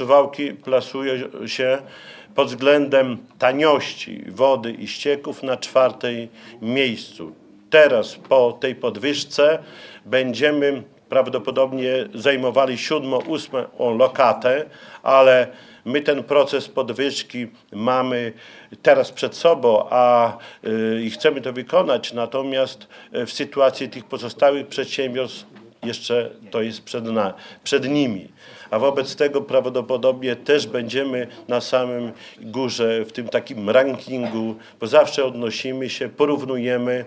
Suwałki plasuje się pod względem taniości wody i ścieków na 4. miejscu. Teraz po tej podwyżce będziemy prawdopodobnie zajmowali 7., 8. lokatę, ale my ten proces podwyżki mamy teraz przed sobą, i chcemy to wykonać, natomiast w sytuacji tych pozostałych przedsiębiorstw jeszcze to jest przed nimi. A wobec tego prawdopodobnie też będziemy na samym górze w tym takim rankingu, bo zawsze odnosimy się, porównujemy